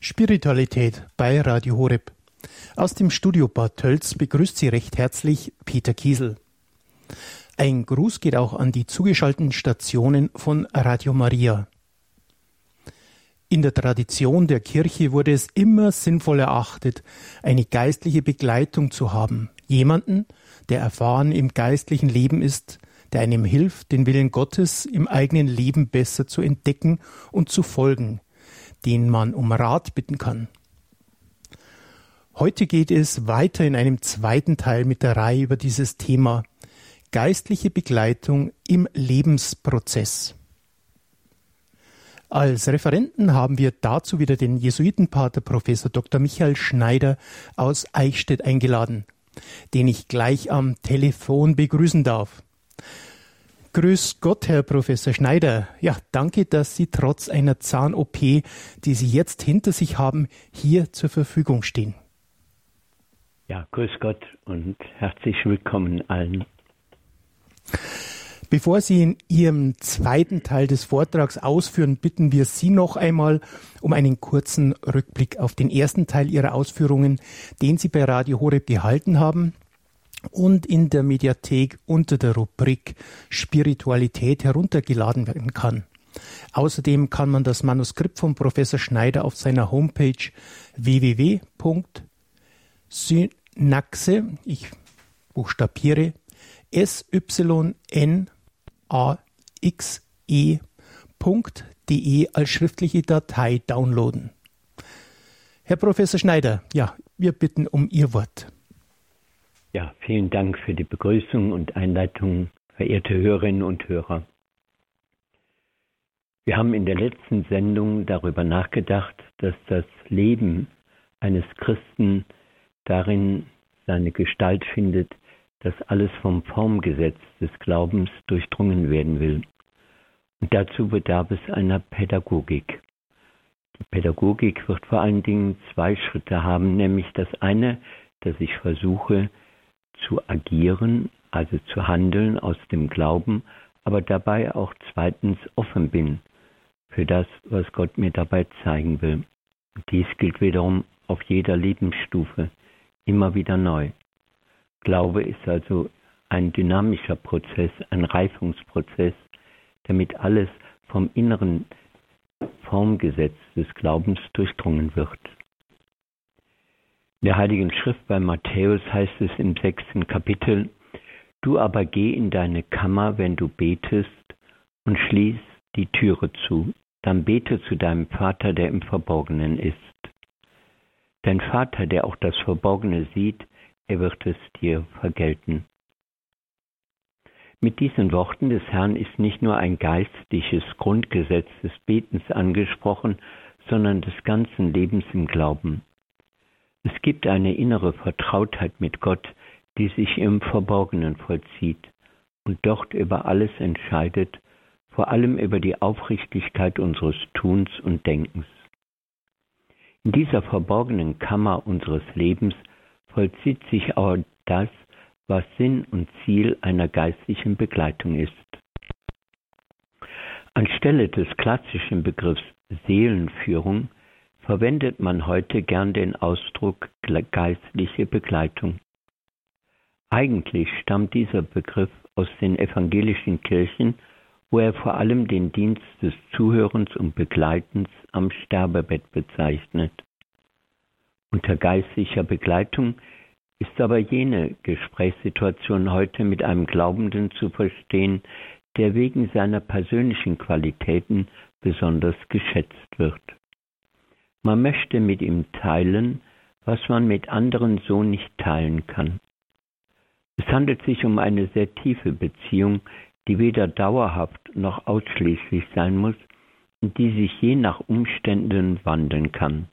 Spiritualität bei Radio Horeb. Aus dem Studio Bad Tölz begrüßt Sie recht herzlich Peter Kiesel. Ein Gruß geht auch an die zugeschalteten Stationen von Radio Maria. In der Tradition der Kirche wurde es immer sinnvoll erachtet, eine geistliche Begleitung zu haben. Jemanden, der erfahren im geistlichen Leben ist, der einem hilft, den Willen Gottes im eigenen Leben besser zu entdecken und zu folgen, den man um Rat bitten kann. Heute geht es weiter in einem zweiten Teil mit der Reihe über dieses Thema geistliche Begleitung im Lebensprozess. Als Referenten haben wir dazu wieder den Jesuitenpater Professor Dr. Michael Schneider aus Eichstätt eingeladen, den ich gleich am Telefon begrüßen darf. Grüß Gott, Herr Professor Schneider. Ja, danke, dass Sie trotz einer Zahn-OP, die Sie jetzt hinter sich haben, hier zur Verfügung stehen. Ja, grüß Gott und herzlich willkommen allen. Bevor Sie in Ihrem zweiten Teil des Vortrags ausführen, bitten wir Sie noch einmal um einen kurzen Rückblick auf den ersten Teil Ihrer Ausführungen, den Sie bei Radio Horeb gehalten haben und in der Mediathek unter der Rubrik Spiritualität heruntergeladen werden kann. Außerdem kann man das Manuskript von Professor Schneider auf seiner Homepage www.synaxe, ich buchstabiere, synaxe.de als schriftliche Datei downloaden. Herr Professor Schneider, ja, wir bitten um Ihr Wort. Ja, vielen Dank für die Begrüßung und Einleitung, verehrte Hörerinnen und Hörer. Wir haben in der letzten Sendung darüber nachgedacht, dass das Leben eines Christen darin seine Gestalt findet, dass alles vom Formgesetz des Glaubens durchdrungen werden will. Und dazu bedarf es einer Pädagogik. Die Pädagogik wird vor allen Dingen zwei Schritte haben, nämlich das eine, dass ich versuche zu agieren, also zu handeln aus dem Glauben, aber dabei auch zweitens offen bin für das, was Gott mir dabei zeigen will. Und dies gilt wiederum auf jeder Lebensstufe, immer wieder neu. Glaube ist also ein dynamischer Prozess, ein Reifungsprozess, damit alles vom inneren Formgesetz des Glaubens durchdrungen wird. In der Heiligen Schrift bei Matthäus heißt es im 6. Kapitel: Du aber geh in deine Kammer, wenn du betest, und schließ die Türe zu. Dann bete zu deinem Vater, der im Verborgenen ist. Dein Vater, der auch das Verborgene sieht, er wird es dir vergelten. Mit diesen Worten des Herrn ist nicht nur ein geistliches Grundgesetz des Betens angesprochen, sondern des ganzen Lebens im Glauben. Es gibt eine innere Vertrautheit mit Gott, die sich im Verborgenen vollzieht und dort über alles entscheidet, vor allem über die Aufrichtigkeit unseres Tuns und Denkens. In dieser verborgenen Kammer unseres Lebens vollzieht sich auch das, was Sinn und Ziel einer geistlichen Begleitung ist. Anstelle des klassischen Begriffs Seelenführung verwendet man heute gern den Ausdruck geistliche Begleitung. Eigentlich stammt dieser Begriff aus den evangelischen Kirchen, wo er vor allem den Dienst des Zuhörens und Begleitens am Sterbebett bezeichnet. Unter geistlicher Begleitung ist aber jene Gesprächssituation heute mit einem Glaubenden zu verstehen, der wegen seiner persönlichen Qualitäten besonders geschätzt wird. Man möchte mit ihm teilen, was man mit anderen so nicht teilen kann. Es handelt sich um eine sehr tiefe Beziehung, die weder dauerhaft noch ausschließlich sein muss und die sich je nach Umständen wandeln kann.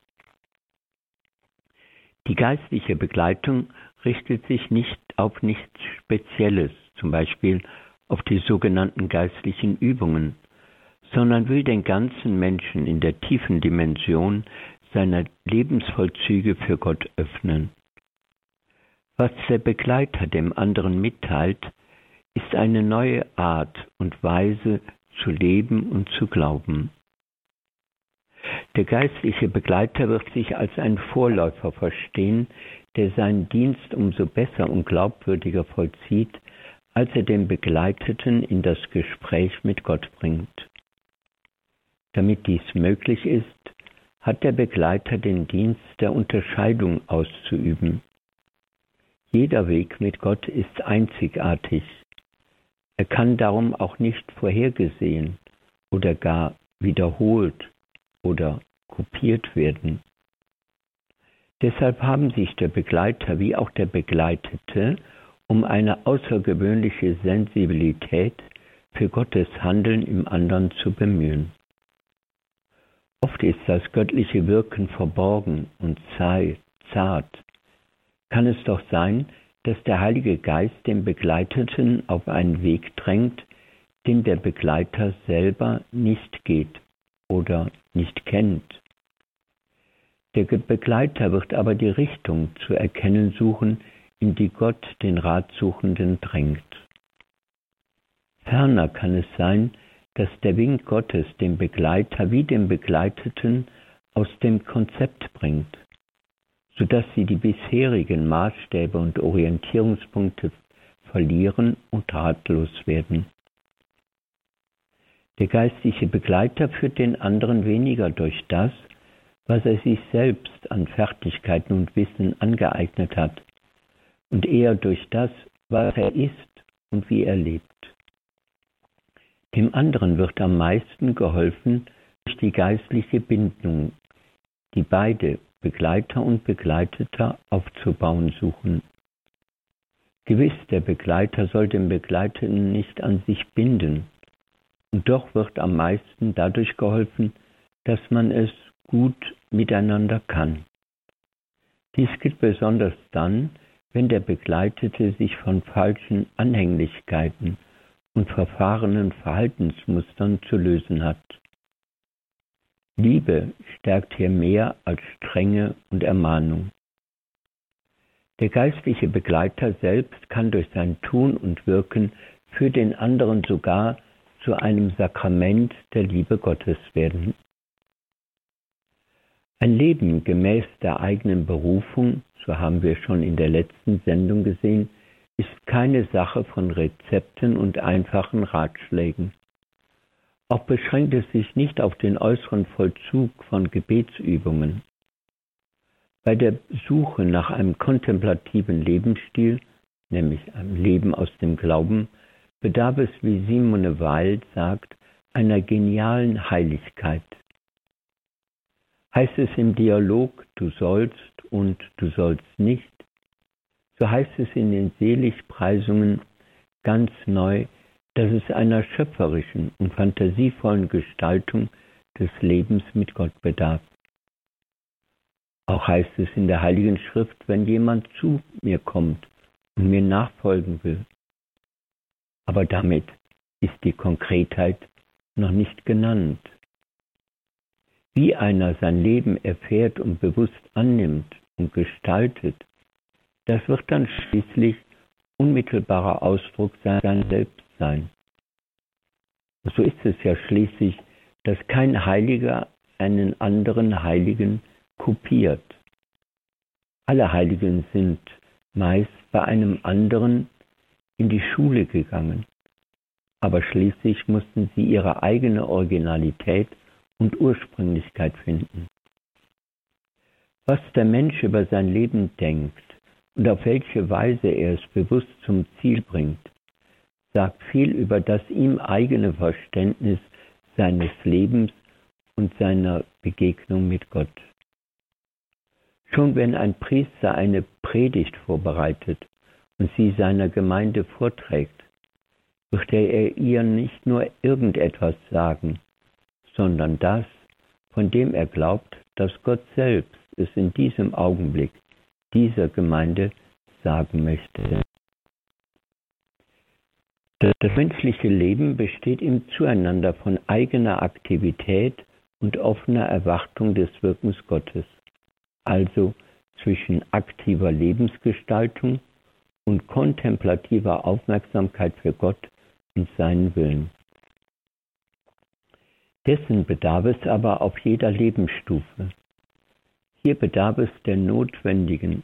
Die geistliche Begleitung richtet sich nicht auf nichts Spezielles, zum Beispiel auf die sogenannten geistlichen Übungen, sondern will den ganzen Menschen in der tiefen Dimension seiner Lebensvollzüge für Gott öffnen. Was der Begleiter dem anderen mitteilt, ist eine neue Art und Weise zu leben und zu glauben. Der geistliche Begleiter wird sich als ein Vorläufer verstehen, der seinen Dienst umso besser und glaubwürdiger vollzieht, als er den Begleiteten in das Gespräch mit Gott bringt. Damit dies möglich ist, hat der Begleiter den Dienst der Unterscheidung auszuüben. Jeder Weg mit Gott ist einzigartig. Er kann darum auch nicht vorhergesehen oder gar wiederholt oder kopiert werden. Deshalb haben sich der Begleiter wie auch der Begleitete um eine außergewöhnliche Sensibilität für Gottes Handeln im anderen zu bemühen. Oft ist das göttliche Wirken verborgen und zart. Kann es doch sein, dass der Heilige Geist den Begleiteten auf einen Weg drängt, den der Begleiter selber nicht geht oder nicht kennt. Der Begleiter wird aber die Richtung zu erkennen suchen, in die Gott den Ratsuchenden drängt. Ferner kann es sein, dass der Wink Gottes den Begleiter wie den Begleiteten aus dem Konzept bringt, sodass sie die bisherigen Maßstäbe und Orientierungspunkte verlieren und ratlos werden. Der geistliche Begleiter führt den anderen weniger durch das, was er sich selbst an Fertigkeiten und Wissen angeeignet hat, und eher durch das, was er ist und wie er lebt. Dem anderen wird am meisten geholfen durch die geistliche Bindung, die beide Begleiter und Begleiteter aufzubauen suchen. Gewiss, der Begleiter soll den Begleiteten nicht an sich binden, und doch wird am meisten dadurch geholfen, dass man es gut miteinander kann. Dies gilt besonders dann, wenn der Begleitete sich von falschen Anhänglichkeiten und verfahrenen Verhaltensmustern zu lösen hat. Liebe stärkt hier mehr als Strenge und Ermahnung. Der geistliche Begleiter selbst kann durch sein Tun und Wirken für den anderen sogar zu einem Sakrament der Liebe Gottes werden. Ein Leben gemäß der eigenen Berufung, so haben wir schon in der letzten Sendung gesehen, ist keine Sache von Rezepten und einfachen Ratschlägen. Auch beschränkt es sich nicht auf den äußeren Vollzug von Gebetsübungen. Bei der Suche nach einem kontemplativen Lebensstil, nämlich einem Leben aus dem Glauben, bedarf es, wie Simone Weil sagt, einer genialen Heiligkeit. Heißt es im Dialog, du sollst und du sollst nicht, so heißt es in den Seligpreisungen ganz neu, dass es einer schöpferischen und fantasievollen Gestaltung des Lebens mit Gott bedarf. Auch heißt es in der Heiligen Schrift, wenn jemand zu mir kommt und mir nachfolgen will. Aber damit ist die Konkretheit noch nicht genannt. Wie einer sein Leben erfährt und bewusst annimmt und gestaltet, das wird dann schließlich unmittelbarer Ausdruck sein Selbstsein. So ist es ja schließlich, dass kein Heiliger einen anderen Heiligen kopiert. Alle Heiligen sind meist bei einem anderen in die Schule gegangen, aber schließlich mussten sie ihre eigene Originalität und Ursprünglichkeit finden. Was der Mensch über sein Leben denkt und auf welche Weise er es bewusst zum Ziel bringt, sagt viel über das ihm eigene Verständnis seines Lebens und seiner Begegnung mit Gott. Schon wenn ein Priester eine Predigt vorbereitet und sie seiner Gemeinde vorträgt, wird er ihr nicht nur irgendetwas sagen, sondern das, von dem er glaubt, dass Gott selbst es in diesem Augenblick dieser Gemeinde sagen möchte. Das menschliche Leben besteht im Zueinander von eigener Aktivität und offener Erwartung des Wirkens Gottes, also zwischen aktiver Lebensgestaltung und kontemplativer Aufmerksamkeit für Gott und seinen Willen. Dessen bedarf es aber auf jeder Lebensstufe. Hier bedarf es der notwendigen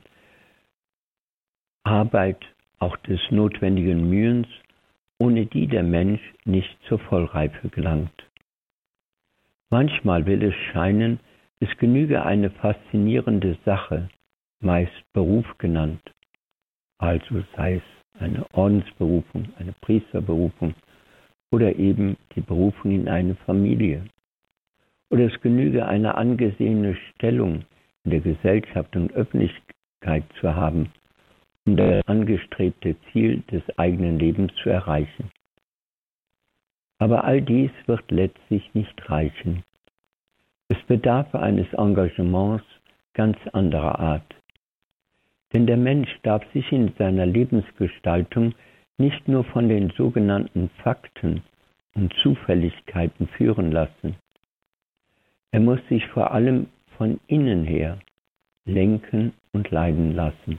Arbeit, auch des notwendigen Mühens, ohne die der Mensch nicht zur Vollreife gelangt. Manchmal will es scheinen, es genüge eine faszinierende Sache, meist Beruf genannt, also sei es eine Ordensberufung, eine Priesterberufung oder eben die Berufung in eine Familie. Oder es genüge eine angesehene Stellung in der Gesellschaft und Öffentlichkeit zu haben, um das angestrebte Ziel des eigenen Lebens zu erreichen. Aber all dies wird letztlich nicht reichen. Es bedarf eines Engagements ganz anderer Art. Denn der Mensch darf sich in seiner Lebensgestaltung nicht nur von den sogenannten Fakten und Zufälligkeiten führen lassen. Er muss sich vor allem von innen her lenken und leiten lassen.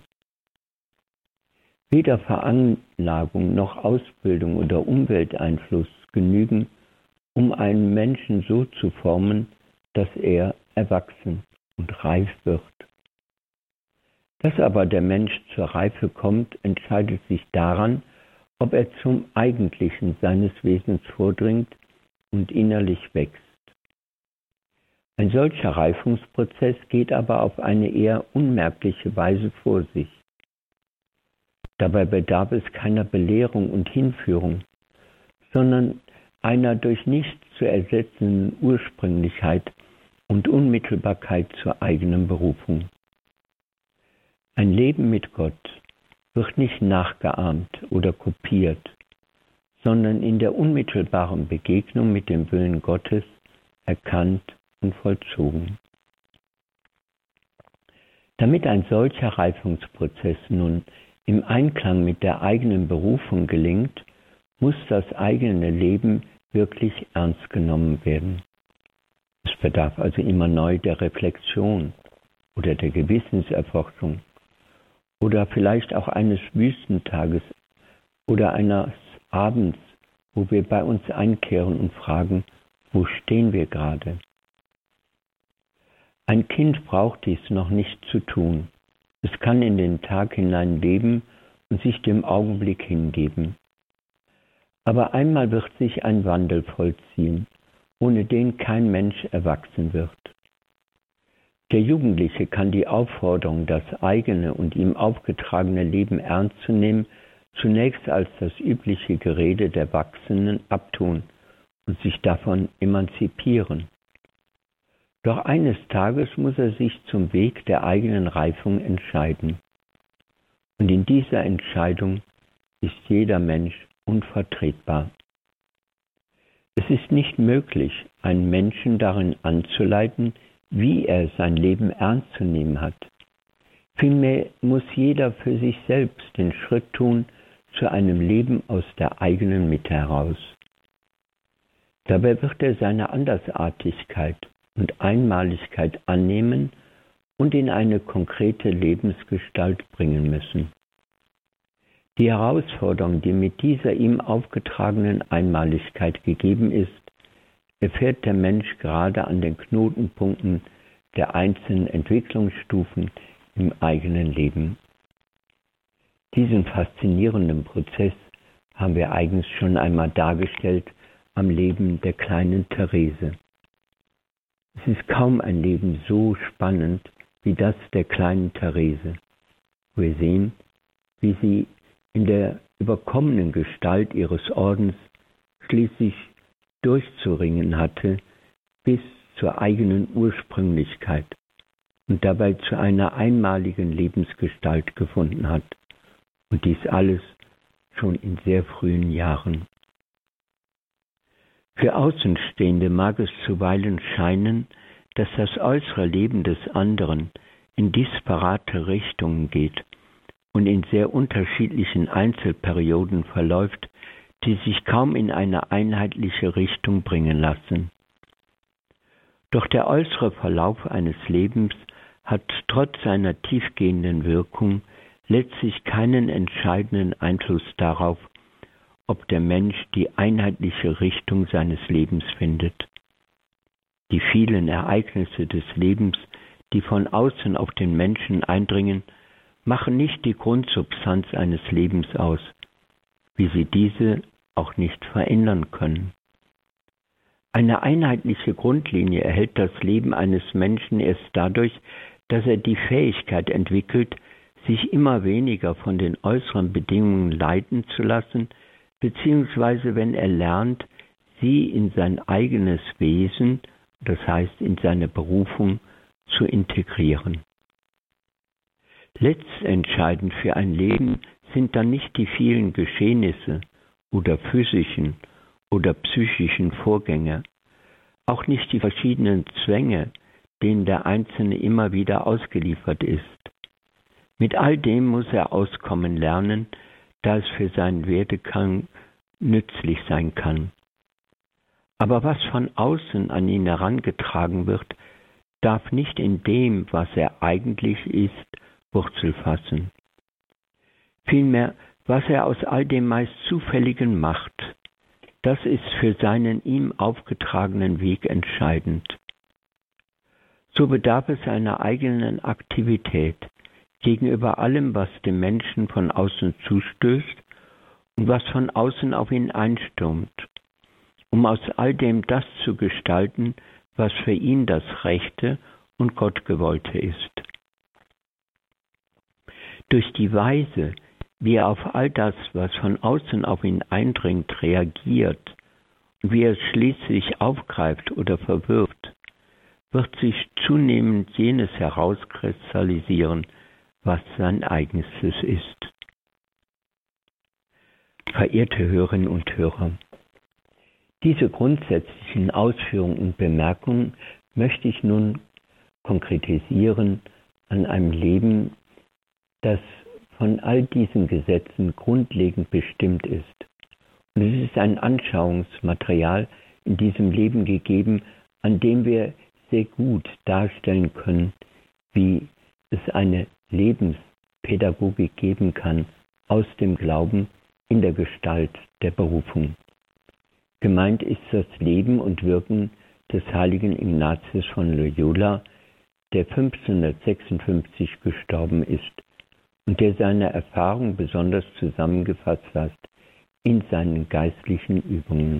Weder Veranlagung noch Ausbildung oder Umwelteinfluss genügen, um einen Menschen so zu formen, dass er erwachsen und reif wird. Dass aber der Mensch zur Reife kommt, entscheidet sich daran, ob er zum Eigentlichen seines Wesens vordringt und innerlich wächst. Ein solcher Reifungsprozess geht aber auf eine eher unmerkliche Weise vor sich. Dabei bedarf es keiner Belehrung und Hinführung, sondern einer durch nichts zu ersetzenden Ursprünglichkeit und Unmittelbarkeit zur eigenen Berufung. Ein Leben mit Gott wird nicht nachgeahmt oder kopiert, sondern in der unmittelbaren Begegnung mit dem Willen Gottes erkannt und vollzogen. Damit ein solcher Reifungsprozess nun im Einklang mit der eigenen Berufung gelingt, muss das eigene Leben wirklich ernst genommen werden. Es bedarf also immer neu der Reflexion oder der Gewissenserforschung oder vielleicht auch eines Wüstentages oder eines Abends, wo wir bei uns einkehren und fragen, wo stehen wir gerade? Ein Kind braucht dies noch nicht zu tun. Es kann in den Tag hinein leben und sich dem Augenblick hingeben. Aber einmal wird sich ein Wandel vollziehen, ohne den kein Mensch erwachsen wird. Der Jugendliche kann die Aufforderung, das eigene und ihm aufgetragene Leben ernst zu nehmen, zunächst als das übliche Gerede der Erwachsenen abtun und sich davon emanzipieren. Doch eines Tages muss er sich zum Weg der eigenen Reifung entscheiden. Und in dieser Entscheidung ist jeder Mensch unvertretbar. Es ist nicht möglich, einen Menschen darin anzuleiten, wie er sein Leben ernst zu nehmen hat. Vielmehr muss jeder für sich selbst den Schritt tun zu einem Leben aus der eigenen Mitte heraus. Dabei wird er seine Andersartigkeit und Einmaligkeit annehmen und in eine konkrete Lebensgestalt bringen müssen. Die Herausforderung, die mit dieser ihm aufgetragenen Einmaligkeit gegeben ist, erfährt der Mensch gerade an den Knotenpunkten der einzelnen Entwicklungsstufen im eigenen Leben. Diesen faszinierenden Prozess haben wir eigens schon einmal dargestellt am Leben der kleinen Therese. Es ist kaum ein Leben so spannend wie das der kleinen Therese. Wir sehen, wie sie in der überkommenen Gestalt ihres Ordens schließlich durchzuringen hatte bis zur eigenen Ursprünglichkeit und dabei zu einer einmaligen Lebensgestalt gefunden hat. Und dies alles schon in sehr frühen Jahren. Für Außenstehende mag es zuweilen scheinen, dass das äußere Leben des anderen in disparate Richtungen geht und in sehr unterschiedlichen Einzelperioden verläuft, die sich kaum in eine einheitliche Richtung bringen lassen. Doch der äußere Verlauf eines Lebens hat trotz seiner tiefgehenden Wirkung letztlich keinen entscheidenden Einfluss darauf, ob der Mensch die einheitliche Richtung seines Lebens findet. Die vielen Ereignisse des Lebens, die von außen auf den Menschen eindringen, machen nicht die Grundsubstanz eines Lebens aus, wie sie diese auch nicht verändern können. Eine einheitliche Grundlinie erhält das Leben eines Menschen erst dadurch, dass er die Fähigkeit entwickelt, sich immer weniger von den äußeren Bedingungen leiten zu lassen, beziehungsweise wenn er lernt, sie in sein eigenes Wesen, das heißt in seine Berufung, zu integrieren. Letztentscheidend für ein Leben sind dann nicht die vielen Geschehnisse oder physischen oder psychischen Vorgänge, auch nicht die verschiedenen Zwänge, denen der Einzelne immer wieder ausgeliefert ist. Mit all dem muss er auskommen lernen, da es für seinen Werdegang nützlich sein kann. Aber was von außen an ihn herangetragen wird, darf nicht in dem, was er eigentlich ist, Wurzel fassen. Vielmehr, was er aus all dem meist Zufälligen macht, das ist für seinen ihm aufgetragenen Weg entscheidend. So bedarf es einer eigenen Aktivität gegenüber allem, was dem Menschen von außen zustößt und was von außen auf ihn einstürmt, um aus all dem das zu gestalten, was für ihn das Rechte und Gottgewollte ist. Durch die Weise, wie er auf all das, was von außen auf ihn eindringt, reagiert und wie er es schließlich aufgreift oder verwirft, wird sich zunehmend jenes herauskristallisieren, was sein Eigenstes ist. Verehrte Hörerinnen und Hörer, diese grundsätzlichen Ausführungen und Bemerkungen möchte ich nun konkretisieren an einem Leben, das von all diesen Gesetzen grundlegend bestimmt ist. Und es ist ein Anschauungsmaterial in diesem Leben gegeben, an dem wir sehr gut darstellen können, wie es eine Lebenspädagogik geben kann aus dem Glauben in der Gestalt der Berufung. Gemeint ist das Leben und Wirken des heiligen Ignatius von Loyola, der 1556 gestorben ist und der seine Erfahrung besonders zusammengefasst hat in seinen geistlichen Übungen.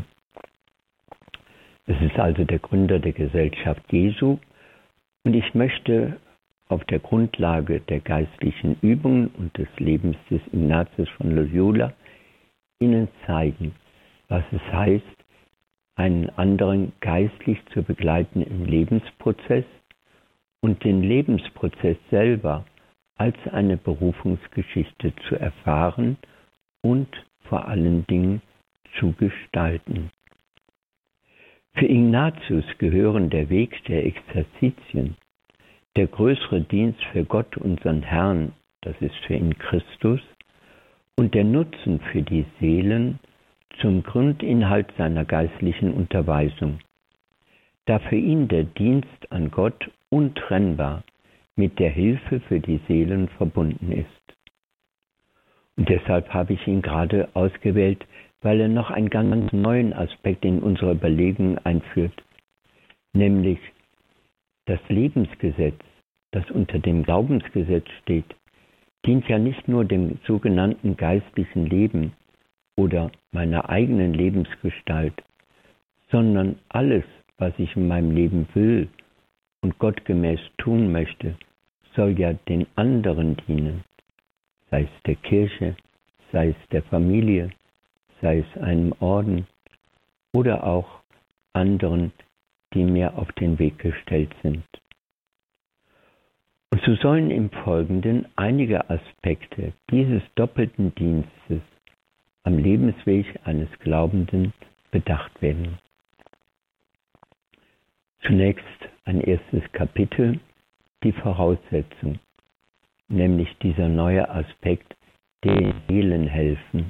Es ist also der Gründer der Gesellschaft Jesu und ich möchte auf der Grundlage der geistlichen Übungen und des Lebens des Ignatius von Loyola Ihnen zeigen, was es heißt, einen anderen geistlich zu begleiten im Lebensprozess und den Lebensprozess selber als eine Berufungsgeschichte zu erfahren und vor allen Dingen zu gestalten. Für Ignatius gehören der Weg der Exerzitien, der größere Dienst für Gott, unseren Herrn, das ist für ihn Christus, und der Nutzen für die Seelen zum Grundinhalt seiner geistlichen Unterweisung, da für ihn der Dienst an Gott untrennbar mit der Hilfe für die Seelen verbunden ist. Und deshalb habe ich ihn gerade ausgewählt, weil er noch einen ganz neuen Aspekt in unsere Überlegungen einführt, nämlich das Lebensgesetz, das unter dem Glaubensgesetz steht, dient ja nicht nur dem sogenannten geistlichen Leben oder meiner eigenen Lebensgestalt, sondern alles, was ich in meinem Leben will und gottgemäß tun möchte, soll ja den anderen dienen, sei es der Kirche, sei es der Familie, sei es einem Orden oder auch anderen, die mir auf den Weg gestellt sind. Und so sollen im Folgenden einige Aspekte dieses doppelten Dienstes am Lebensweg eines Glaubenden bedacht werden. Zunächst ein erstes Kapitel, die Voraussetzung, nämlich dieser neue Aspekt, den Seelen helfen.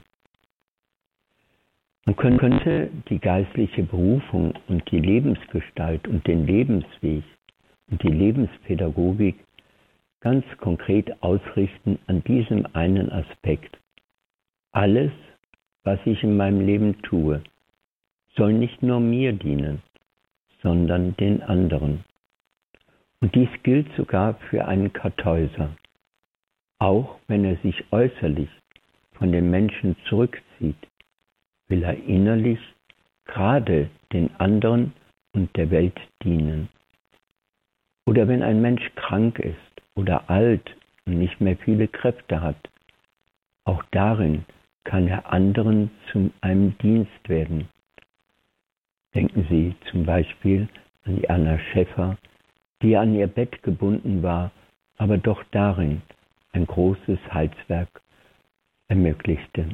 Man könnte die geistliche Berufung und die Lebensgestalt und den Lebensweg und die Lebenspädagogik ganz konkret ausrichten an diesem einen Aspekt. Alles, was ich in meinem Leben tue, soll nicht nur mir dienen, sondern den anderen. Und dies gilt sogar für einen Kartäuser. Auch wenn er sich äußerlich von den Menschen zurückzieht, will er innerlich gerade den anderen und der Welt dienen. Oder wenn ein Mensch krank ist oder alt und nicht mehr viele Kräfte hat, auch darin kann er anderen zu einem Dienst werden. Denken Sie zum Beispiel an die Anna Schäffer, die an ihr Bett gebunden war, aber doch darin ein großes Heilswerk ermöglichte.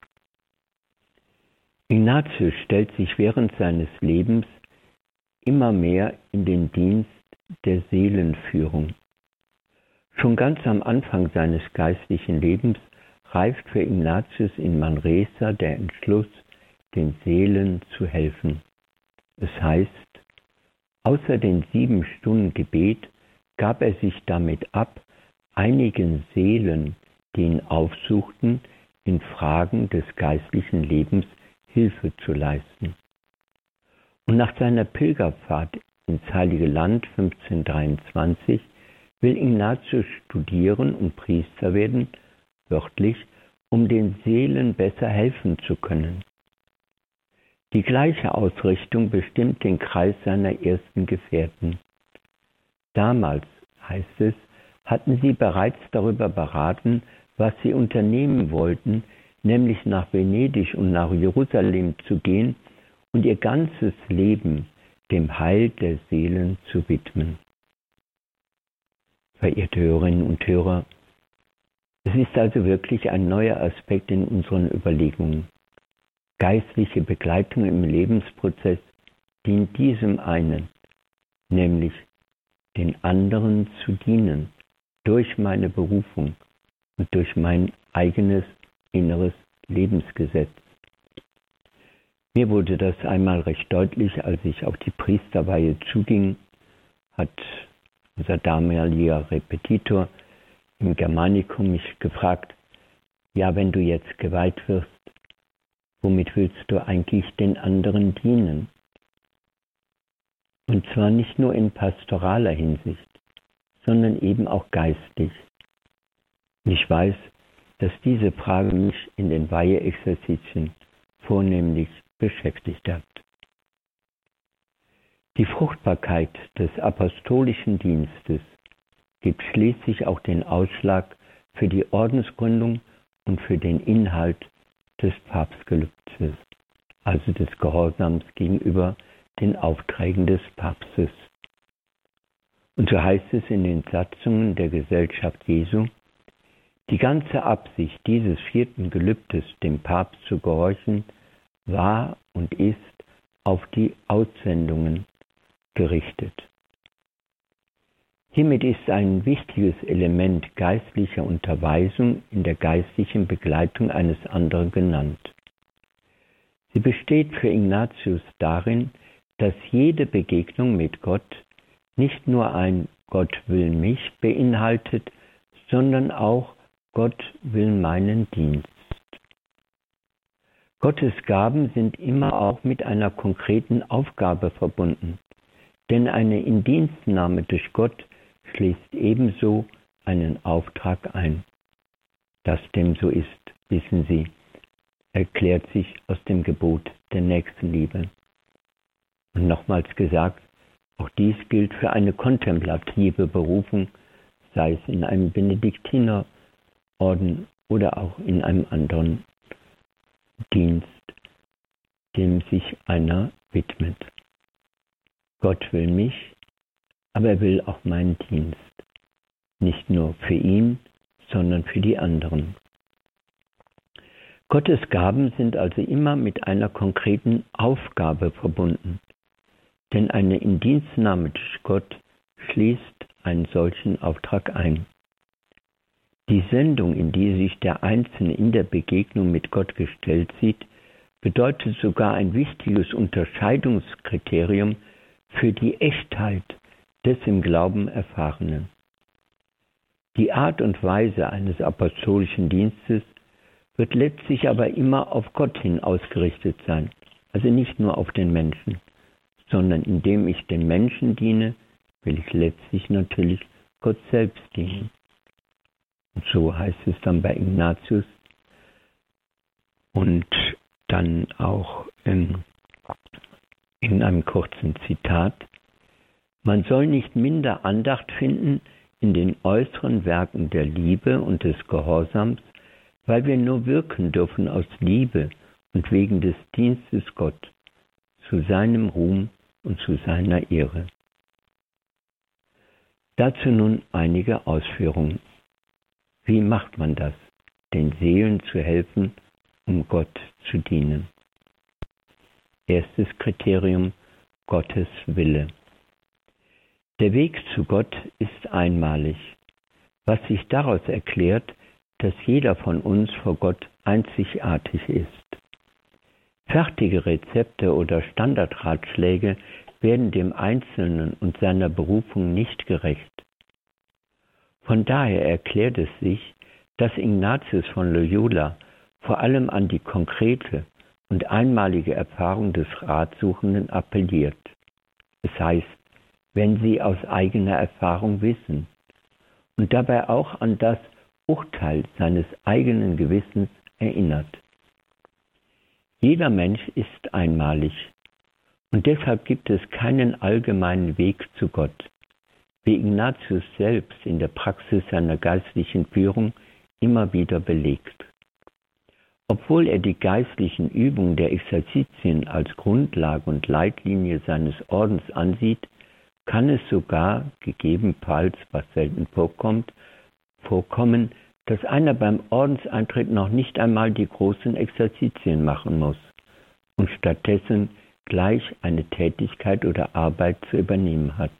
Ignatius stellt sich während seines Lebens immer mehr in den Dienst der Seelenführung. Schon ganz am Anfang seines geistlichen Lebens reift für Ignatius in Manresa der Entschluss, den Seelen zu helfen. Es heißt, außer den 7 Stunden Gebet gab er sich damit ab, einigen Seelen, die ihn aufsuchten, in Fragen des geistlichen Lebens Hilfe zu leisten. Und nach seiner Pilgerfahrt ins Heilige Land 1523 will Ignatius studieren und Priester werden, wörtlich, um den Seelen besser helfen zu können. Die gleiche Ausrichtung bestimmt den Kreis seiner ersten Gefährten. Damals, heißt es, hatten sie bereits darüber beraten, was sie unternehmen wollten, nämlich nach Venedig und nach Jerusalem zu gehen und ihr ganzes Leben dem Heil der Seelen zu widmen. Verehrte Hörerinnen und Hörer, es ist also wirklich ein neuer Aspekt in unseren Überlegungen. Geistliche Begleitung im Lebensprozess dient diesem einen, nämlich den anderen zu dienen, durch meine Berufung und durch mein eigenes inneres Lebensgesetz. Mir wurde das einmal recht deutlich, als ich auf die Priesterweihe zuging, hat unser damaliger Repetitor im Germanicum mich gefragt, ja, wenn du jetzt geweiht wirst, womit willst du eigentlich den anderen dienen? Und zwar nicht nur in pastoraler Hinsicht, sondern eben auch geistlich. Und ich weiß, dass diese Frage mich in den Weiheexerzitien vornehmlich beschäftigt hat. Die Fruchtbarkeit des apostolischen Dienstes gibt schließlich auch den Ausschlag für die Ordensgründung und für den Inhalt des Papstgelübdes, also des Gehorsams gegenüber den Aufträgen des Papstes. Und so heißt es in den Satzungen der Gesellschaft Jesu, die ganze Absicht dieses 4. Gelübdes, dem Papst zu gehorchen, war und ist auf die Aussendungen gerichtet. Hiermit ist ein wichtiges Element geistlicher Unterweisung in der geistlichen Begleitung eines anderen genannt. Sie besteht für Ignatius darin, dass jede Begegnung mit Gott nicht nur ein Gott will mich beinhaltet, sondern auch Gott will meinen Dienst. Gottes Gaben sind immer auch mit einer konkreten Aufgabe verbunden, denn eine Indienstnahme durch Gott schließt ebenso einen Auftrag ein. Dass dem so ist, wissen Sie, erklärt sich aus dem Gebot der Nächstenliebe. Und nochmals gesagt, auch dies gilt für eine kontemplative Berufung, sei es in einem Benediktinerorden oder auch in einem anderen Dienst, dem sich einer widmet. Gott will mich, aber er will auch meinen Dienst. Nicht nur für ihn, sondern für die anderen. Gottes Gaben sind also immer mit einer konkreten Aufgabe verbunden. Denn eine Indienstnahme durch Gott schließt einen solchen Auftrag ein. Die Sendung, in die sich der Einzelne in der Begegnung mit Gott gestellt sieht, bedeutet sogar ein wichtiges Unterscheidungskriterium für die Echtheit des im Glauben Erfahrenen. Die Art und Weise eines apostolischen Dienstes wird letztlich aber immer auf Gott hin ausgerichtet sein, also nicht nur auf den Menschen, sondern indem ich den Menschen diene, will ich letztlich natürlich Gott selbst dienen. Und so heißt es dann bei Ignatius und dann auch in einem kurzen Zitat: Man soll nicht minder Andacht finden in den äußeren Werken der Liebe und des Gehorsams, weil wir nur wirken dürfen aus Liebe und wegen des Dienstes Gott, zu seinem Ruhm und zu seiner Ehre. Dazu nun einige Ausführungen. Wie macht man das, den Seelen zu helfen, um Gott zu dienen? Erstes Kriterium: Gottes Wille. Der Weg zu Gott ist einmalig, was sich daraus erklärt, dass jeder von uns vor Gott einzigartig ist. Fertige Rezepte oder Standardratschläge werden dem Einzelnen und seiner Berufung nicht gerecht. Von daher erklärt es sich, dass Ignatius von Loyola vor allem an die konkrete und einmalige Erfahrung des Ratsuchenden appelliert. Es heißt, wenn sie aus eigener Erfahrung wissen, und dabei auch an das Urteil seines eigenen Gewissens erinnert. Jeder Mensch ist einmalig und deshalb gibt es keinen allgemeinen Weg zu Gott, wie Ignatius selbst in der Praxis seiner geistlichen Führung immer wieder belegt. Obwohl er die geistlichen Übungen der Exerzitien als Grundlage und Leitlinie seines Ordens ansieht, kann es sogar, gegebenenfalls, was selten vorkommen, dass einer beim Ordenseintritt noch nicht einmal die großen Exerzitien machen muss und stattdessen gleich eine Tätigkeit oder Arbeit zu übernehmen hat.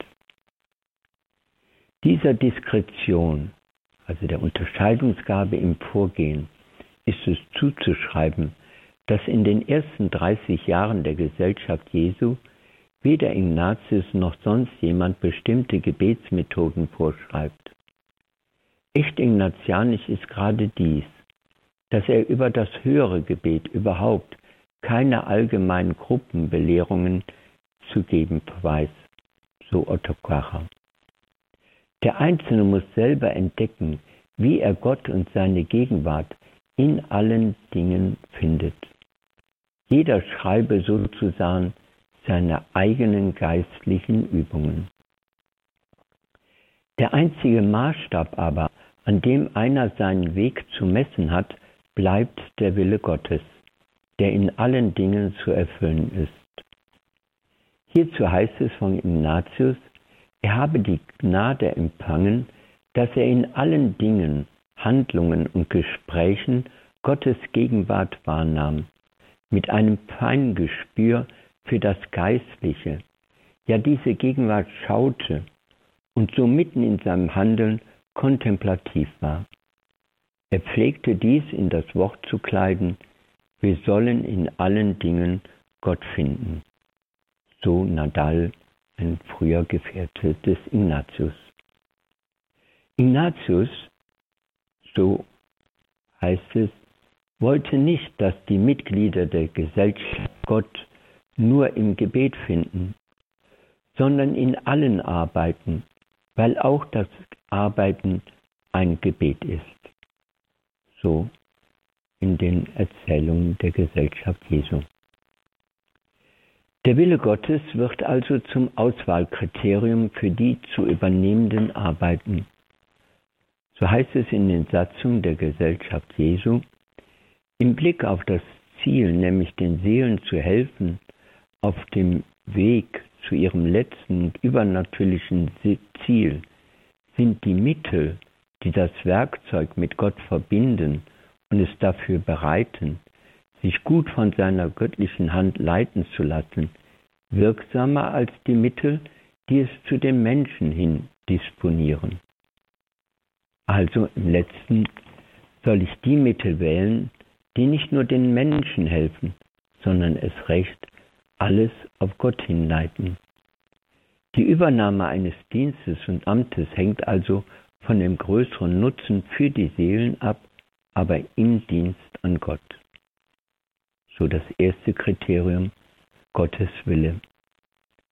Dieser Diskretion, also der Unterscheidungsgabe im Vorgehen, ist es zuzuschreiben, dass in den ersten 30 Jahren der Gesellschaft Jesu weder Ignatius noch sonst jemand bestimmte Gebetsmethoden vorschreibt. Echt ignatianisch ist gerade dies, dass er über das höhere Gebet überhaupt keine allgemeinen Gruppenbelehrungen zu geben weiß, so Ottokara. Der Einzelne muss selber entdecken, wie er Gott und seine Gegenwart in allen Dingen findet. Jeder schreibe sozusagen seine eigenen geistlichen Übungen. Der einzige Maßstab aber, an dem einer seinen Weg zu messen hat, bleibt der Wille Gottes, der in allen Dingen zu erfüllen ist. Hierzu heißt es von Ignatius, er habe die Gnade empfangen, dass er in allen Dingen, Handlungen und Gesprächen Gottes Gegenwart wahrnahm, mit einem feinen Gespür für das Geistliche, ja diese Gegenwart schaute und so mitten in seinem Handeln kontemplativ war. Er pflegte dies in das Wort zu kleiden, wir sollen in allen Dingen Gott finden. So Nadal, ein früher Gefährte des Ignatius. Ignatius, so heißt es, wollte nicht, dass die Mitglieder der Gesellschaft Gott nur im Gebet finden, sondern in allen Arbeiten, weil auch das Arbeiten ein Gebet ist. So in den Erzählungen der Gesellschaft Jesu. Der Wille Gottes wird also zum Auswahlkriterium für die zu übernehmenden Arbeiten. So heißt es in den Satzungen der Gesellschaft Jesu, im Blick auf das Ziel, nämlich den Seelen zu helfen, auf dem Weg zu ihrem letzten und übernatürlichen Ziel, sind die Mittel, die das Werkzeug mit Gott verbinden und es dafür bereiten, sich gut von seiner göttlichen Hand leiten zu lassen, wirksamer als die Mittel, die es zu dem Menschen hin disponieren. Also im letzten soll ich die Mittel wählen, die nicht nur den Menschen helfen, sondern es recht alles auf Gott hinleiten. Die Übernahme eines Dienstes und Amtes hängt also von dem größeren Nutzen für die Seelen ab, aber im Dienst an Gott. So das erste Kriterium, Gottes Wille.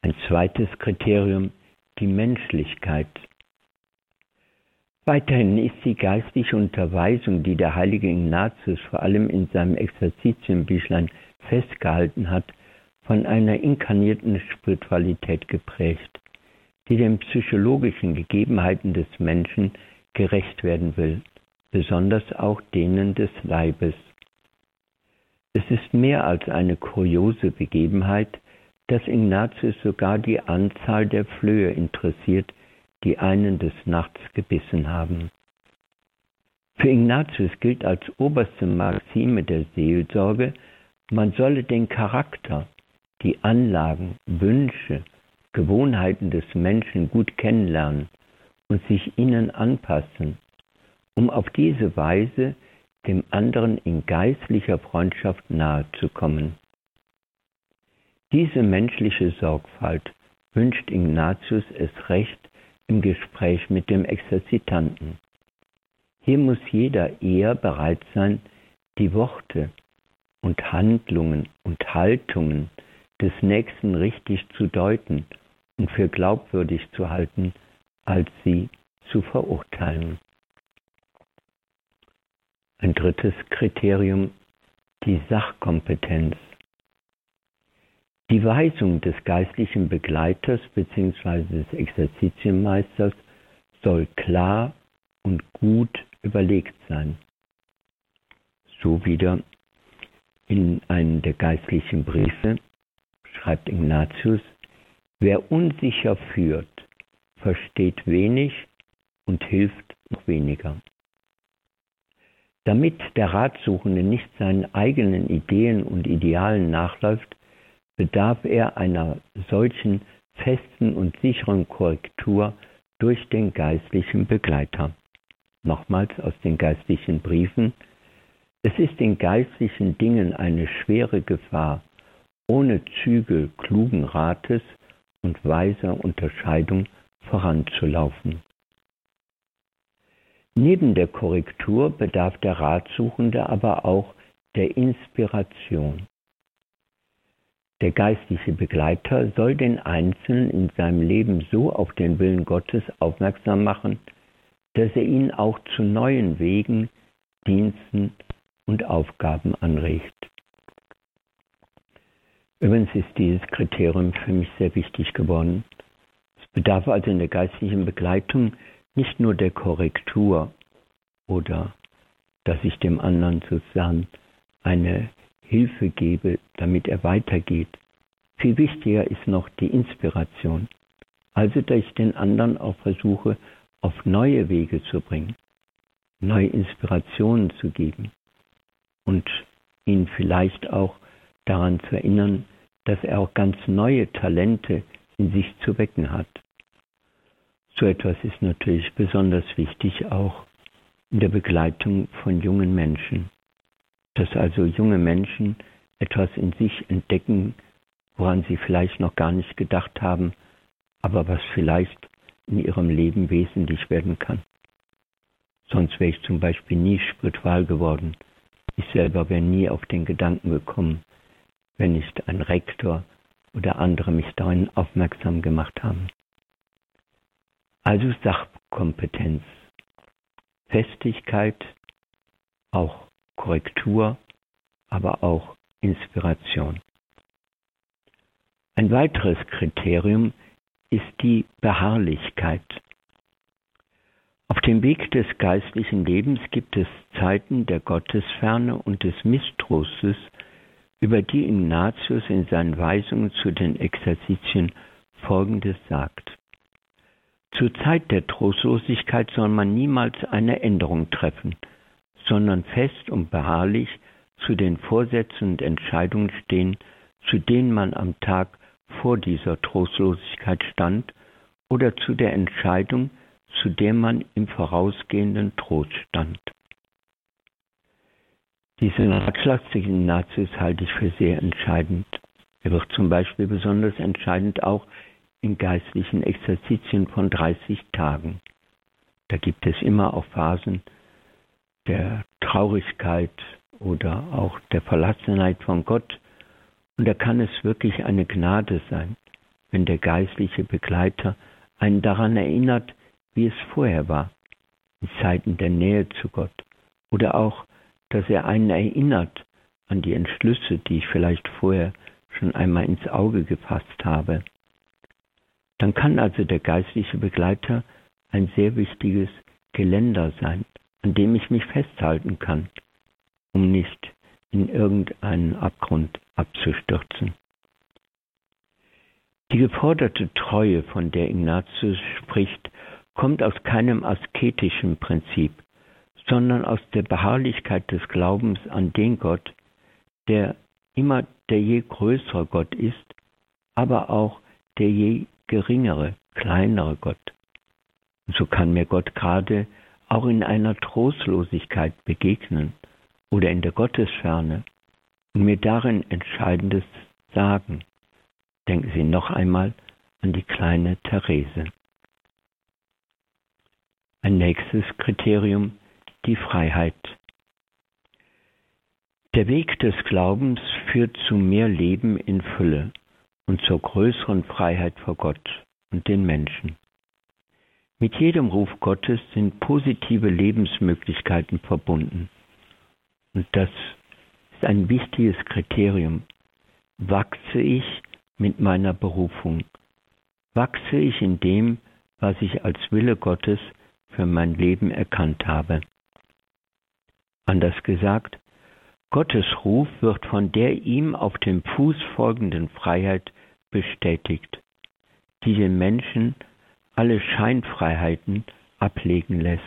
Ein zweites Kriterium, die Menschlichkeit. Weiterhin ist die geistliche Unterweisung, die der heilige Ignatius vor allem in seinem Exerzitienbüchlein festgehalten hat, von einer inkarnierten Spiritualität geprägt, die den psychologischen Gegebenheiten des Menschen gerecht werden will, besonders auch denen des Leibes. Es ist mehr als eine kuriose Begebenheit, dass Ignatius sogar die Anzahl der Flöhe interessiert, die einen des Nachts gebissen haben. Für Ignatius gilt als oberste Maxime der Seelsorge, man solle den Charakter, die Anlagen, Wünsche, Gewohnheiten des Menschen gut kennenlernen und sich ihnen anpassen, um auf diese Weise dem anderen in geistlicher Freundschaft nahezukommen. Diese menschliche Sorgfalt wünscht Ignatius es recht im Gespräch mit dem Exerzitanten. Hier muss jeder eher bereit sein, die Worte und Handlungen und Haltungen des Nächsten richtig zu deuten und für glaubwürdig zu halten, als sie zu verurteilen. Ein drittes Kriterium, die Sachkompetenz. Die Weisung des geistlichen Begleiters bzw. des Exerzitienmeisters soll klar und gut überlegt sein. So wieder in einem der geistlichen Briefe schreibt Ignatius: Wer unsicher führt, versteht wenig und hilft noch weniger. Damit der Ratsuchende nicht seinen eigenen Ideen und Idealen nachläuft, bedarf er einer solchen festen und sicheren Korrektur durch den geistlichen Begleiter. Nochmals aus den geistlichen Briefen: Es ist in geistlichen Dingen eine schwere Gefahr, ohne Zügel klugen Rates und weiser Unterscheidung voranzulaufen. Neben der Korrektur bedarf der Ratsuchende aber auch der Inspiration. Der geistliche Begleiter soll den Einzelnen in seinem Leben so auf den Willen Gottes aufmerksam machen, dass er ihn auch zu neuen Wegen, Diensten und Aufgaben anregt. Übrigens ist dieses Kriterium für mich sehr wichtig geworden. Es bedarf also in der geistlichen Begleitung nicht nur der Korrektur oder dass ich dem anderen sozusagen eine Hilfe gebe, damit er weitergeht. Viel wichtiger ist noch die Inspiration. Also, dass ich den anderen auch versuche, auf neue Wege zu bringen, neue Inspirationen zu geben und ihn vielleicht auch daran zu erinnern, dass er auch ganz neue Talente in sich zu wecken hat. So etwas ist natürlich besonders wichtig auch in der Begleitung von jungen Menschen. Dass also junge Menschen etwas in sich entdecken, woran sie vielleicht noch gar nicht gedacht haben, aber was vielleicht in ihrem Leben wesentlich werden kann. Sonst wäre ich zum Beispiel nie spiritual geworden. Ich selber wäre nie auf den Gedanken gekommen, wenn nicht ein Rektor oder andere mich darin aufmerksam gemacht haben. Also Sachkompetenz, Festigkeit, auch Korrektur, aber auch Inspiration. Ein weiteres Kriterium ist die Beharrlichkeit. Auf dem Weg des geistlichen Lebens gibt es Zeiten der Gottesferne und des Misstrostes, über die Ignatius in seinen Weisungen zu den Exerzitien Folgendes sagt. Zur Zeit der Trostlosigkeit soll man niemals eine Änderung treffen, sondern fest und beharrlich zu den Vorsätzen und Entscheidungen stehen, zu denen man am Tag vor dieser Trostlosigkeit stand, oder zu der Entscheidung, zu der man im vorausgehenden Trost stand. Diesen Ratschlag des Ignatius halte ich für sehr entscheidend. Er wird zum Beispiel besonders entscheidend auch in geistlichen Exerzitien von 30 Tagen. Da gibt es immer auch Phasen der Traurigkeit oder auch der Verlassenheit von Gott. Und da kann es wirklich eine Gnade sein, wenn der geistliche Begleiter einen daran erinnert, wie es vorher war, in Zeiten der Nähe zu Gott, oder auch, dass er einen erinnert an die Entschlüsse, die ich vielleicht vorher schon einmal ins Auge gefasst habe. Dann kann also der geistliche Begleiter ein sehr wichtiges Geländer sein, an dem ich mich festhalten kann, um nicht in irgendeinen Abgrund abzustürzen. Die geforderte Treue, von der Ignatius spricht, kommt aus keinem asketischen Prinzip, sondern aus der Beharrlichkeit des Glaubens an den Gott, der immer der je größere Gott ist, aber auch der je geringere, kleinere Gott. Und so kann mir Gott gerade auch in einer Trostlosigkeit begegnen oder in der Gottesferne und mir darin Entscheidendes sagen. Denken Sie noch einmal an die kleine Therese. Ein nächstes Kriterium, die Freiheit. Der Weg des Glaubens führt zu mehr Leben in Fülle und zur größeren Freiheit vor Gott und den Menschen. Mit jedem Ruf Gottes sind positive Lebensmöglichkeiten verbunden. Und das ist ein wichtiges Kriterium. Wachse ich mit meiner Berufung? Wachse ich in dem, was ich als Wille Gottes für mein Leben erkannt habe? Anders gesagt, Gottes Ruf wird von der ihm auf dem Fuß folgenden Freiheit bestätigt, die den Menschen alle Scheinfreiheiten ablegen lässt.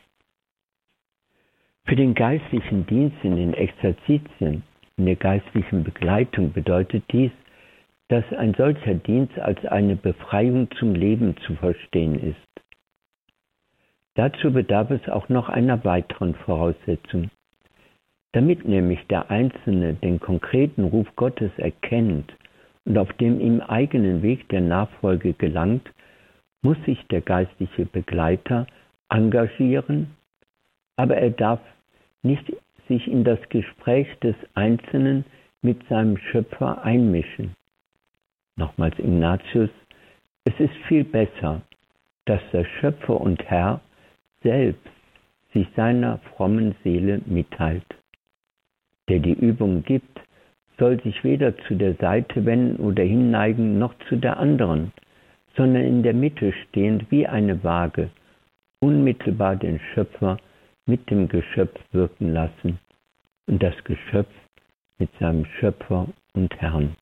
Für den geistlichen Dienst in den Exerzitien, in der geistlichen Begleitung bedeutet dies, dass ein solcher Dienst als eine Befreiung zum Leben zu verstehen ist. Dazu bedarf es auch noch einer weiteren Voraussetzung. Damit nämlich der Einzelne den konkreten Ruf Gottes erkennt und auf dem ihm eigenen Weg der Nachfolge gelangt, muss sich der geistliche Begleiter engagieren, aber er darf nicht sich in das Gespräch des Einzelnen mit seinem Schöpfer einmischen. Nochmals Ignatius, es ist viel besser, dass der Schöpfer und Herr selbst sich seiner frommen Seele mitteilt. Der die Übung gibt, soll sich weder zu der Seite wenden oder hinneigen, noch zu der anderen, sondern in der Mitte stehend wie eine Waage, unmittelbar den Schöpfer mit dem Geschöpf wirken lassen und das Geschöpf mit seinem Schöpfer und Herrn.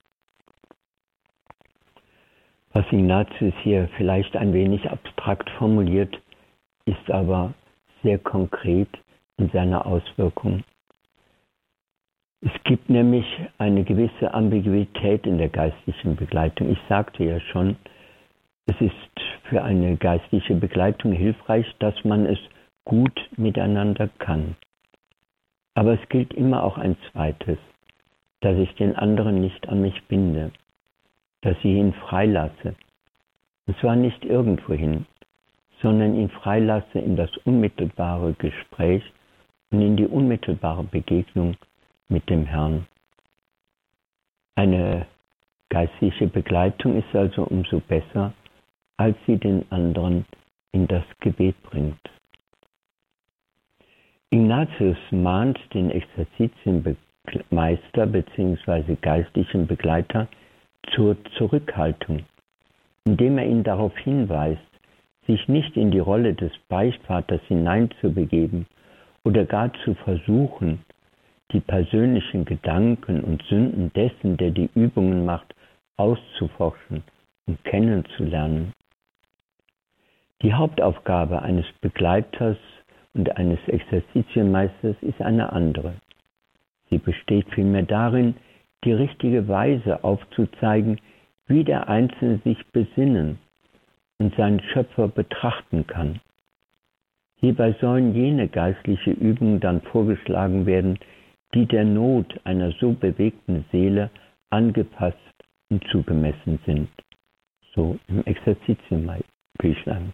Was Ignatius hier vielleicht ein wenig abstrakt formuliert, ist aber sehr konkret in seiner Auswirkung. Es gibt nämlich eine gewisse Ambiguität in der geistlichen Begleitung. Ich sagte ja schon, es ist für eine geistliche Begleitung hilfreich, dass man es gut miteinander kann. Aber es gilt immer auch ein zweites, dass ich den anderen nicht an mich binde, dass ich ihn freilasse. Und zwar nicht irgendwohin, sondern ihn freilasse in das unmittelbare Gespräch und in die unmittelbare Begegnung mit dem Herrn. Eine geistliche Begleitung ist also umso besser, als sie den anderen in das Gebet bringt. Ignatius mahnt den Exerzitienmeister bzw. geistlichen Begleiter zur Zurückhaltung, indem er ihn darauf hinweist, sich nicht in die Rolle des Beichtvaters hineinzubegeben oder gar zu versuchen, die persönlichen Gedanken und Sünden dessen, der die Übungen macht, auszuforschen und kennenzulernen. Die Hauptaufgabe eines Begleiters und eines Exerzitienmeisters ist eine andere. Sie besteht vielmehr darin, die richtige Weise aufzuzeigen, wie der Einzelne sich besinnen und seinen Schöpfer betrachten kann. Hierbei sollen jene geistliche Übungen dann vorgeschlagen werden, die der Not einer so bewegten Seele angepasst und zugemessen sind. So im Exerzitienbüchlein.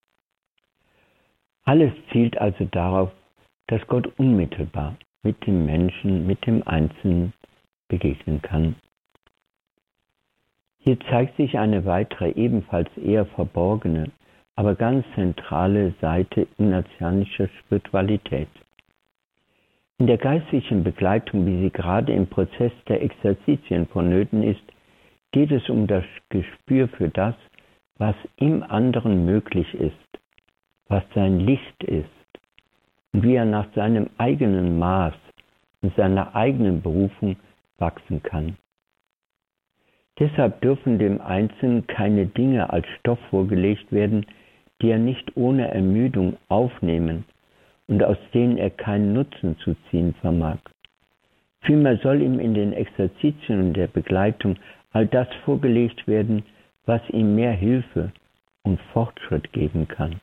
Alles zielt also darauf, dass Gott unmittelbar mit dem Menschen, mit dem Einzelnen begegnen kann. Hier zeigt sich eine weitere, ebenfalls eher verborgene, aber ganz zentrale Seite ignatianischer Spiritualität. In der geistlichen Begleitung, wie sie gerade im Prozess der Exerzitien vonnöten ist, geht es um das Gespür für das, was im anderen möglich ist, was sein Licht ist und wie er nach seinem eigenen Maß und seiner eigenen Berufung wachsen kann. Deshalb dürfen dem Einzelnen keine Dinge als Stoff vorgelegt werden, die er nicht ohne Ermüdung aufnehmen und aus denen er keinen Nutzen zu ziehen vermag. Vielmehr soll ihm in den Exerzitien und der Begleitung all das vorgelegt werden, was ihm mehr Hilfe und Fortschritt geben kann.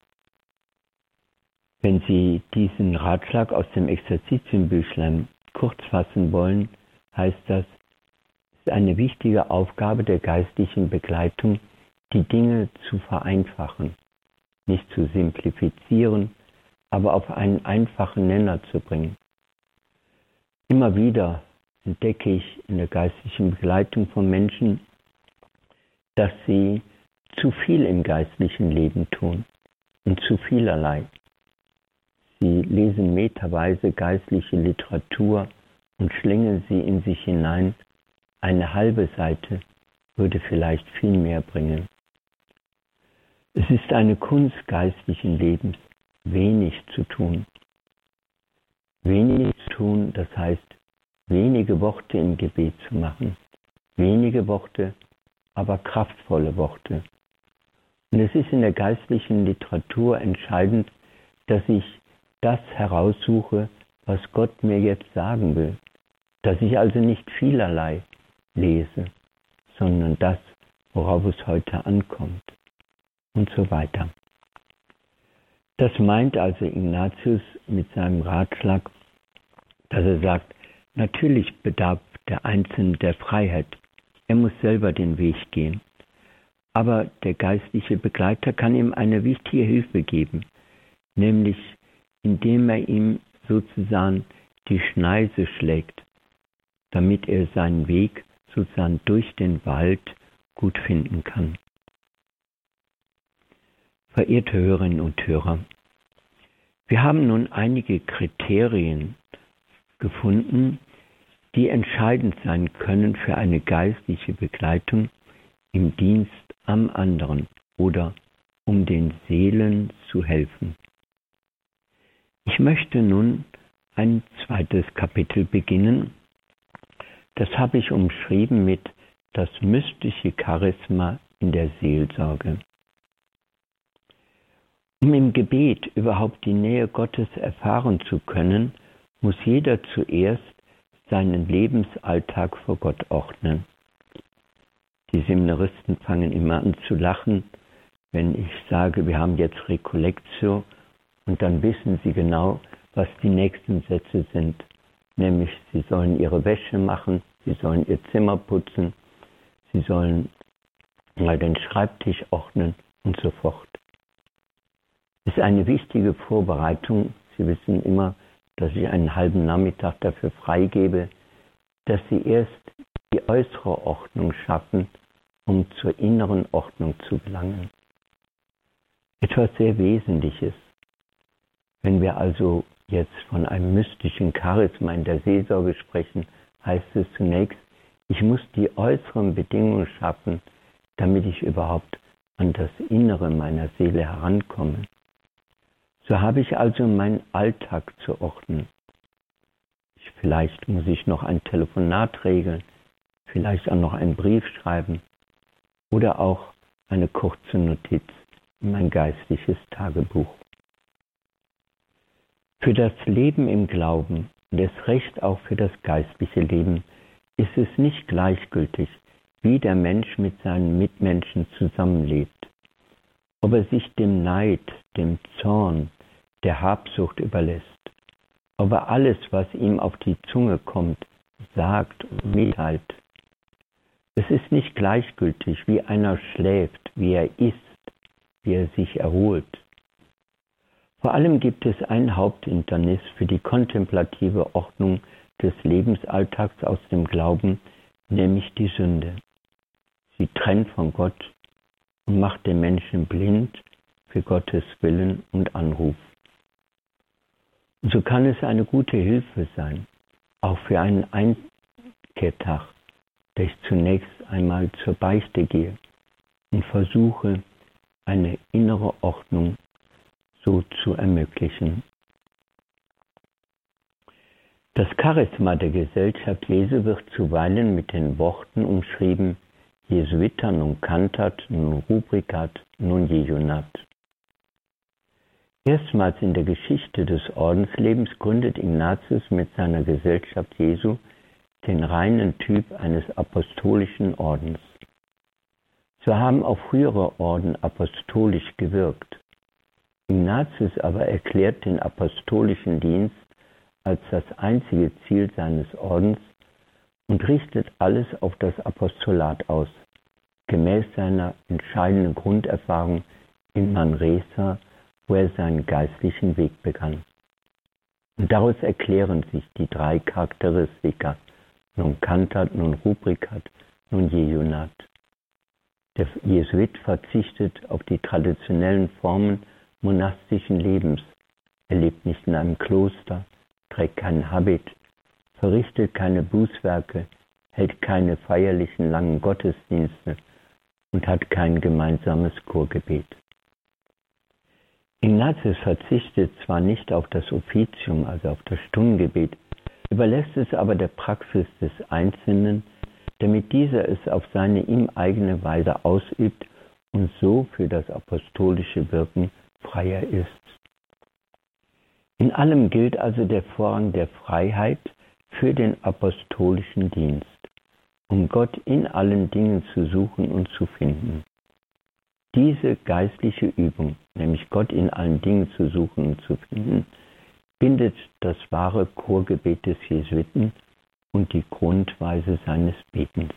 Wenn Sie diesen Ratschlag aus dem Exerzitienbüchlein kurz fassen wollen, heißt das, es ist eine wichtige Aufgabe der geistlichen Begleitung, die Dinge zu vereinfachen, nicht zu simplifizieren, aber auf einen einfachen Nenner zu bringen. Immer wieder entdecke ich in der geistlichen Begleitung von Menschen, dass sie zu viel im geistlichen Leben tun und zu vielerlei. Sie lesen meterweise geistliche Literatur und schlängeln sie in sich hinein. Eine halbe Seite würde vielleicht viel mehr bringen. Es ist eine Kunst geistlichen Lebens, wenig zu tun. Wenig zu tun, das heißt, wenige Worte im Gebet zu machen. Wenige Worte, aber kraftvolle Worte. Und es ist in der geistlichen Literatur entscheidend, dass ich das heraussuche, was Gott mir jetzt sagen will. Dass ich also nicht vielerlei lese, sondern das, worauf es heute ankommt. Und so weiter. Das meint also Ignatius mit seinem Ratschlag, dass er sagt, natürlich bedarf der Einzelne der Freiheit. Er muss selber den Weg gehen. Aber der geistliche Begleiter kann ihm eine wichtige Hilfe geben, nämlich indem er ihm sozusagen die Schneise schlägt, damit er seinen Weg sozusagen durch den Wald gut finden kann. Verehrte Hörerinnen und Hörer, wir haben nun einige Kriterien gefunden, die entscheidend sein können für eine geistliche Begleitung im Dienst am anderen oder um den Seelen zu helfen. Ich möchte nun ein zweites Kapitel beginnen. Das habe ich umschrieben mit das mystische Charisma in der Seelsorge. Um im Gebet überhaupt die Nähe Gottes erfahren zu können, muss jeder zuerst seinen Lebensalltag vor Gott ordnen. Die Seminaristen fangen immer an zu lachen, wenn ich sage, wir haben jetzt Recollectio, und dann wissen sie genau, was die nächsten Sätze sind. Nämlich, sie sollen ihre Wäsche machen, sie sollen ihr Zimmer putzen, sie sollen mal den Schreibtisch ordnen und so fort. Es ist eine wichtige Vorbereitung. Sie wissen immer, dass ich einen halben Nachmittag dafür freigebe, dass sie erst die äußere Ordnung schaffen, um zur inneren Ordnung zu gelangen. Etwas sehr Wesentliches. Wenn wir also jetzt von einem mystischen Charisma in der Seelsorge sprechen, heißt es zunächst, ich muss die äußeren Bedingungen schaffen, damit ich überhaupt an das Innere meiner Seele herankomme. So habe ich also meinen Alltag zu ordnen. Vielleicht muss ich noch ein Telefonat regeln, vielleicht auch noch einen Brief schreiben oder auch eine kurze Notiz in mein geistliches Tagebuch. Für das Leben im Glauben und erst recht auch für das geistliche Leben ist es nicht gleichgültig, wie der Mensch mit seinen Mitmenschen zusammenlebt. Ob er sich dem Neid, dem Zorn, der Habsucht überlässt, ob er alles, was ihm auf die Zunge kommt, sagt und mitteilt. Es ist nicht gleichgültig, wie einer schläft, wie er isst, wie er sich erholt. Vor allem gibt es ein Haupthindernis für die kontemplative Ordnung des Lebensalltags aus dem Glauben, nämlich die Sünde. Sie trennt von Gott und macht den Menschen blind für Gottes Willen und Anruf. Und so kann es eine gute Hilfe sein, auch für einen Einkehrtag, dass ich zunächst einmal zur Beichte gehe und versuche, eine innere Ordnung so zu ermöglichen. Das Charisma der Gesellschaft Jesu wird zuweilen mit den Worten umschrieben: Jesuita non cantat, non rubricat, non jejunat. Erstmals in der Geschichte des Ordenslebens gründet Ignatius mit seiner Gesellschaft Jesu den reinen Typ eines apostolischen Ordens. So haben auch frühere Orden apostolisch gewirkt. Ignatius aber erklärt den apostolischen Dienst als das einzige Ziel seines Ordens und richtet alles auf das Apostolat aus, gemäß seiner entscheidenden Grunderfahrung in Manresa, wo er seinen geistlichen Weg begann. Und daraus erklären sich die 3 Charakteristika: non cantat, non rubricat, non jejunat. Der Jesuit verzichtet auf die traditionellen Formen monastischen Lebens. Er lebt nicht in einem Kloster, trägt keinen Habit, verrichtet keine Bußwerke, hält keine feierlichen langen Gottesdienste und hat kein gemeinsames Chorgebet. Ignatius verzichtet zwar nicht auf das Offizium, also auf das Stundengebet, überlässt es aber der Praxis des Einzelnen, damit dieser es auf seine ihm eigene Weise ausübt und so für das apostolische Wirken freier ist. In allem gilt also der Vorrang der Freiheit für den apostolischen Dienst, um Gott in allen Dingen zu suchen und zu finden. Diese geistliche Übung, nämlich Gott in allen Dingen zu suchen und zu finden, bindet das wahre Chorgebet des Jesuiten und die Grundweise seines Betens.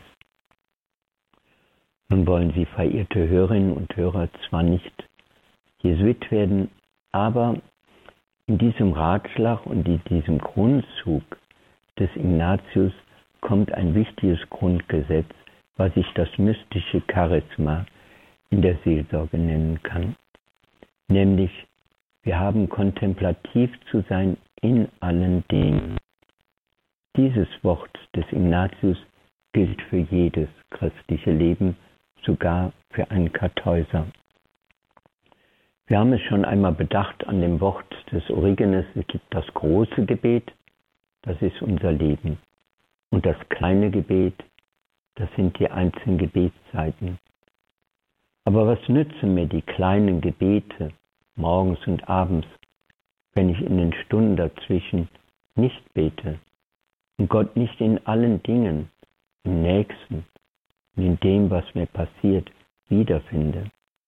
Nun wollen Sie, verehrte Hörerinnen und Hörer, zwar nicht Jesuit werden, aber in diesem Ratschlag und in diesem Grundzug des Ignatius kommt ein wichtiges Grundgesetz, was ich das mystische Charisma in der Seelsorge nennen kann. Nämlich, wir haben kontemplativ zu sein in allen Dingen. Dieses Wort des Ignatius gilt für jedes christliche Leben, sogar für einen Kartäuser. Wir haben es schon einmal bedacht an dem Wort des Origenes: Es gibt das große Gebet, das ist unser Leben. Und das kleine Gebet, das sind die einzelnen Gebetszeiten. Aber was nützen mir die kleinen Gebete morgens und abends, wenn ich in den Stunden dazwischen nicht bete und Gott nicht in allen Dingen, im Nächsten und in dem, was mir passiert, wiederfinde?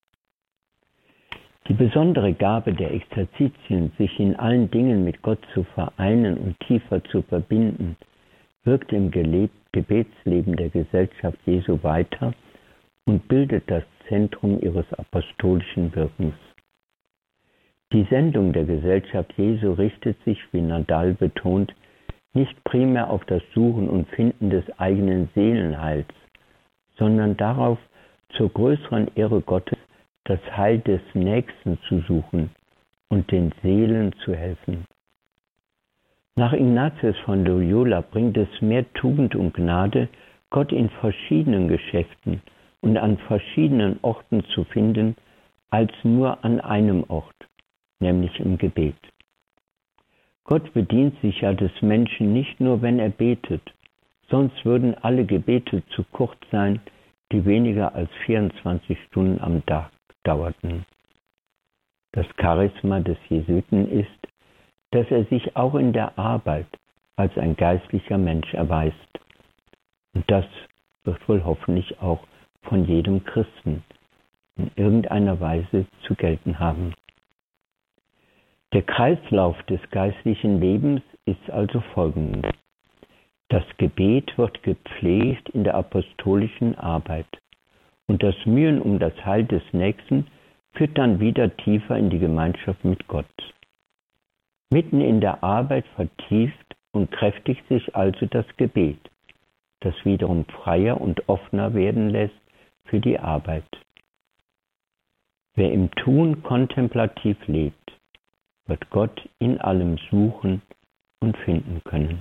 Die besondere Gabe der Exerzitien, sich in allen Dingen mit Gott zu vereinen und tiefer zu verbinden, wirkt im Gebetsleben der Gesellschaft Jesu weiter und bildet das Zentrum ihres apostolischen Wirkens. Die Sendung der Gesellschaft Jesu richtet sich, wie Nadal betont, nicht primär auf das Suchen und Finden des eigenen Seelenheils, sondern darauf, zur größeren Ehre Gottes das Heil des Nächsten zu suchen und den Seelen zu helfen. Nach Ignatius von Loyola bringt es mehr Tugend und Gnade, Gott in verschiedenen Geschäften und an verschiedenen Orten zu finden, als nur an einem Ort, nämlich im Gebet. Gott bedient sich ja des Menschen nicht nur, wenn er betet, sonst würden alle Gebete zu kurz sein, die weniger als 24 Stunden am Tag dauerten. Das Charisma des Jesuiten ist, dass er sich auch in der Arbeit als ein geistlicher Mensch erweist. Und das wird wohl hoffentlich auch von jedem Christen in irgendeiner Weise zu gelten haben. Der Kreislauf des geistlichen Lebens ist also folgender. Das Gebet wird gepflegt in der apostolischen Arbeit und das Mühen um das Heil des Nächsten führt dann wieder tiefer in die Gemeinschaft mit Gott. Mitten in der Arbeit vertieft und kräftigt sich also das Gebet, das wiederum freier und offener werden lässt für die Arbeit. Wer im Tun kontemplativ lebt, wird Gott in allem suchen und finden können.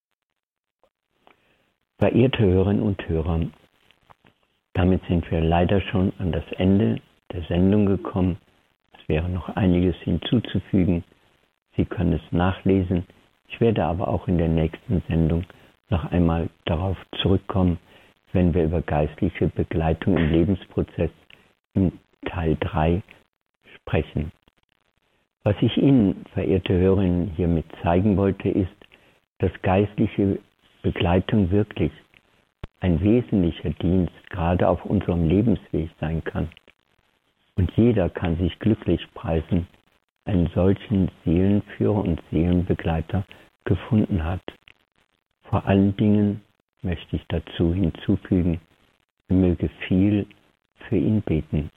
Verehrte Hörerinnen und Hörer, damit sind wir leider schon an das Ende der Sendung gekommen. Es wäre noch einiges hinzuzufügen. Sie können es nachlesen. Ich werde aber auch in der nächsten Sendung noch einmal darauf zurückkommen, wenn wir über geistliche Begleitung im Lebensprozess im Teil 3 sprechen. Was ich Ihnen, verehrte Hörerinnen, hiermit zeigen wollte, ist, dass geistliche Begleitung wirklich ein wesentlicher Dienst gerade auf unserem Lebensweg sein kann. Und jeder kann sich glücklich preisen, einen solchen Seelenführer und Seelenbegleiter gefunden hat. Vor allen Dingen möchte ich dazu hinzufügen, er möge viel für ihn beten.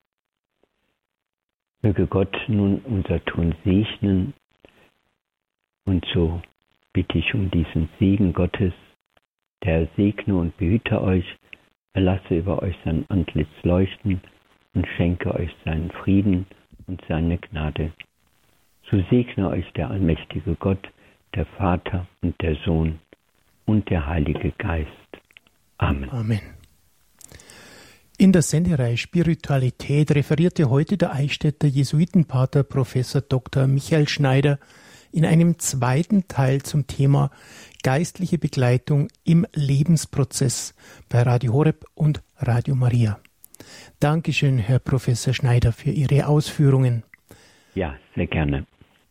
Möge Gott nun unser Tun segnen, und so bitte ich um diesen Segen Gottes, der segne und behüte euch, er lasse über euch sein Antlitz leuchten und schenke euch seinen Frieden und seine Gnade. So segne euch der allmächtige Gott, der Vater und der Sohn und der Heilige Geist. Amen. Amen. In der Sendereihe Spiritualität referierte heute der Eichstätter Jesuitenpater Professor Dr. Michael Schneider in einem zweiten Teil zum Thema geistliche Begleitung im Lebensprozess bei Radio Horeb und Radio Maria. Dankeschön, Herr Professor Schneider, für Ihre Ausführungen. Ja, sehr gerne.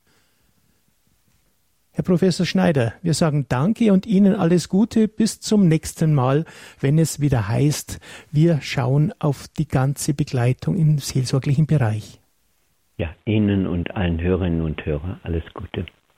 Herr Professor Schneider, wir sagen Danke und Ihnen alles Gute bis zum nächsten Mal, wenn es wieder heißt, wir schauen auf die ganze Begleitung im seelsorglichen Bereich. Ja, Ihnen und allen Hörerinnen und Hörern alles Gute.